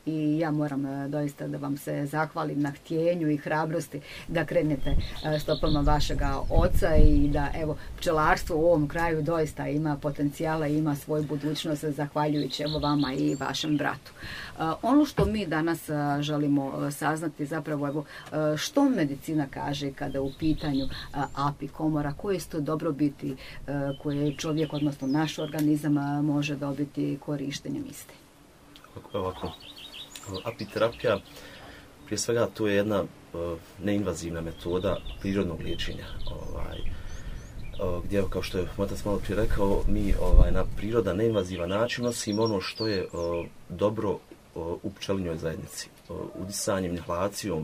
i ja moram doista da vam se zahvalim na htjenju i hrabrosti da krenete stopama vašega oca i da evo pčelarstvo u ovom kraju doista ima potencijala i ima svoju budućnost zahvaljujući evo vama i vašem bratu. Ono što mi danas želimo saznati zapravo evo što medicina kaže kada u pitanju API komora, koje su to dobrobiti koje čovjek, odnosno naš organizam može dobiti korištenjem iste. Ovako, apiterapija, prije svega to je jedna neinvazivna metoda prirodnog liječenja, gdje, kao što je otac malo prije rekao, mi na prirodan, neinvazivan način nosimo ono što je dobro u pčelinjoj zajednici. Udisanjem, inhalacijom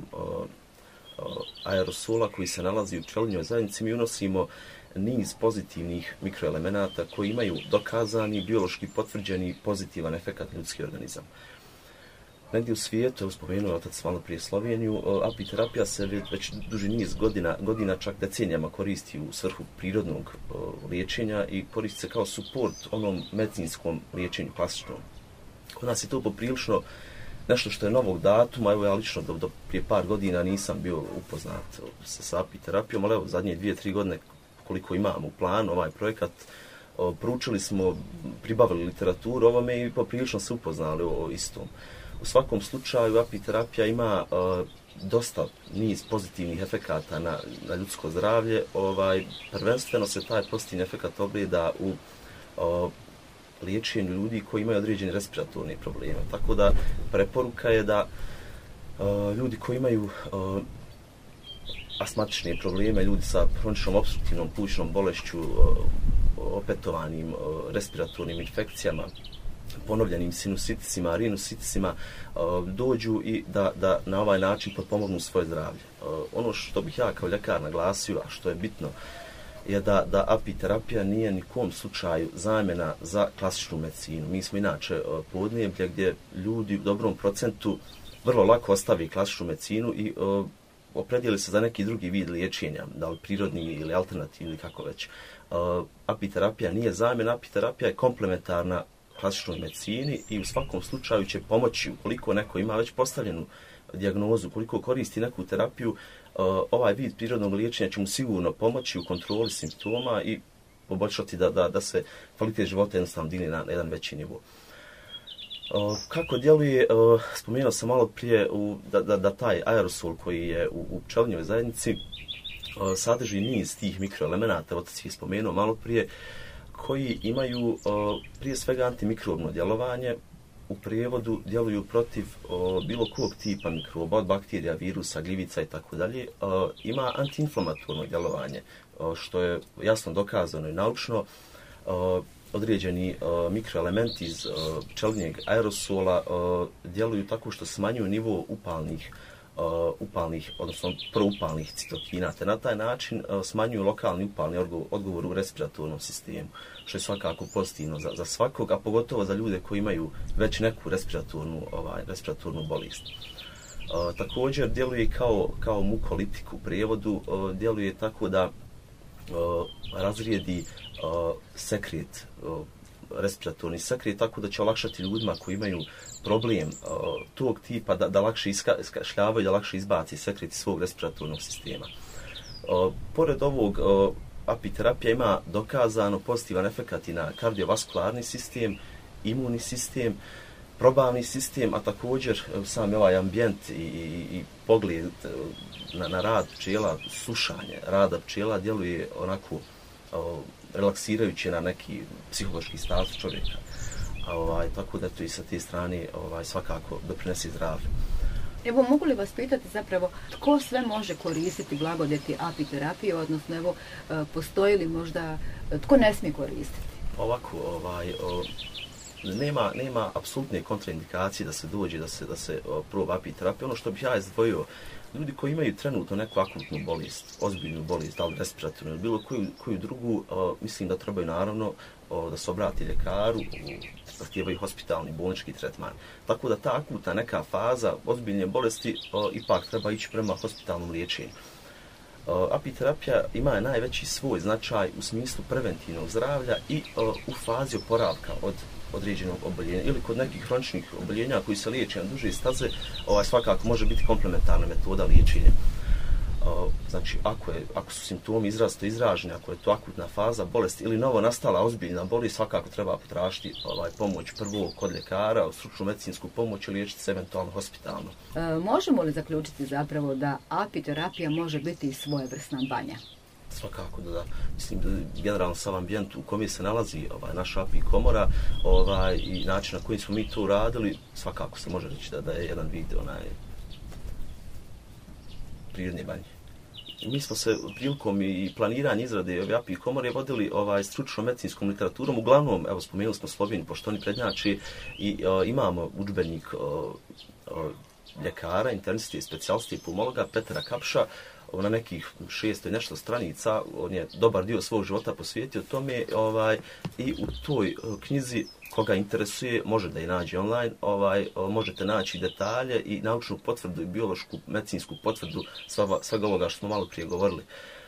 aerosola koji se nalazi u pčelinjoj zajednici mi unosimo niz pozitivnih mikroelemenata koji imaju dokazani, biološki potvrđeni pozitivan efekat na ljudski organizam. Negdje u svijetu, spomenuo otac malo prije Sloveniju, apiterapija se već duži niz godina, čak decenijama koristi u svrhu prirodnog liječenja i koristi se kao suport onom medicinskom liječenju klasičnom. Kod nas je to poprilično nešto što je novog datuma, evo ja lično do prije par godina nisam bio upoznat sa apiterapijom, ali evo zadnje 2-3 godine koliko imamo u planu ovaj projekat, proučili smo, pribavili literaturu ovome i poprilično se upoznali o istom. U svakom slučaju apiterapija ima dosta niz pozitivnih efekata na ljudsko zdravlje. Prvenstveno se taj pozitivni efekat ogleda u liječenju ljudi koji imaju određene respiratorne probleme. Tako da preporuka je da ljudi koji imaju astmatične probleme, ljudi sa hroničnom opstruktivnom plućnom bolešću, opetovanim respiratornim infekcijama, ponovljenim sinusitisima, rinusitisima, dođu i da na ovaj način potpomognu svoje zdravlje. Ono što bih ja kao ljekar naglasio, a što je bitno, je da apiterapija nije nikom slučaju zamjena za klasičnu medicinu. Mi smo inače podneblje gdje ljudi u dobrom procentu vrlo lako ostavi klasičnu medicinu i opredijeli se za neki drugi vid liječenja, da li prirodni ili alternativni ili kako već. Apiterapija nije zamjena, apiterapija je komplementarna klasičnoj medicini i u svakom slučaju će pomoći ukoliko neko ima već postavljenu dijagnozu, ukoliko koristi neku terapiju, ovaj vid prirodnog liječenja će mu sigurno pomoći u kontroli simptoma i poboljšati da se kvalitet života jednostavno digne na jedan veći nivo. Kako djeluje, spomenuo sam malo prije da taj aerosol koji je u pčelinjoj zajednici sadrži niz tih mikroelemenata, otac je spomenuo malo prije, koji imaju prije svega antimikrobno djelovanje, u prijevodu djeluju protiv bilo kog tipa mikroba, od bakterija, virusa, gljivica i tako dalje. Ima antiinflamatorno djelovanje, što je jasno dokazano i naučno. Određeni mikroelementi iz pčelinjeg aerosola djeluju tako što smanjuju nivo upalnih, odnosno proupalnih citokina, te na taj način smanjuju lokalni upalni odgovor u respiratornom sistemu, što je svakako pozitivno za svakog, a pogotovo za ljude koji imaju već neku respiratornu bolest. Također djeluje kao mukolitik u prijevodu, djeluje tako da razrijedi sekret, respiratorni sekret, tako da će olakšati ljudima koji imaju problem tog tipa da lakše iskašljavaju, da lakše izbaci sekret iz svog respiratornog sistema. Pored ovog, apiterapija ima dokazano pozitivan efekat i na kardiovaskularni sistem, imunni sistem, probavni sistem, a također sam ovaj ambijent i pogled na rad pčela, slušanje rada pčela djeluje onako relaksirajući na neki psihološki status čovjeka. Tako da to i sa te strane svakako doprinesi zdravlju. Evo, mogu li vas pitati zapravo tko sve može koristiti blagodati apiterapije, odnosno evo, postoji li možda, tko ne smije koristiti? Ovako, nema apsolutne kontraindikacije da se dođe, da se proba apiterapija. Ono što bih ja izdvojio, ljudi koji imaju trenutno neku akutnu bolest, ozbiljnu bolest, da li respiratornu ili bilo koju drugu, mislim da trebaju naravno da se obrati ljekaru, zahtijevaju hospitalni bolnički tretman. Tako da ta akutna neka faza ozbiljne bolesti ipak treba ići prema hospitalnom liječenju. Apiterapija ima najveći svoj značaj u smislu preventivnog zdravlja i u fazi oporavka od određenog oboljenja ili kod nekih hroničnih oboljenja koji se liječe na duže staze, svakako može biti komplementarna metoda liječenja. Znači, ako su simptomi izrazito izraženi, ako je to akutna faza bolesti ili novo nastala ozbiljna bolest, svakako treba potražiti pomoć prvo kod ljekara, stručnu medicinsku pomoć ili liječiti se eventualno hospitalno. Možemo li zaključiti zapravo da apiterapija može biti i svojevrsna banja? Svakako da. Mislim da generalno sam ambijent u kojem se nalazi naša API komora i način na koji smo mi to radili, svakako se može reći da je jedan vid prirodne banje. Mi smo se prilikom i planiranja izrade ove API komore vodili stručnom medicinskom literaturom. Uglavnom, evo, spomenuli smo Sloveniju, pošto oni prednjači i imamo udžbenik ljekara, interniste i specijaliste i pulmologa Petra Kapša na nekih 600 i nešto stranica. On je dobar dio svog života posvetio tome i u toj knjizi koga interesuje može da je nađe online, možete naći detalje i naučnu potvrdu i biološku medicinsku potvrdu svega ovoga što smo malo prije govorili.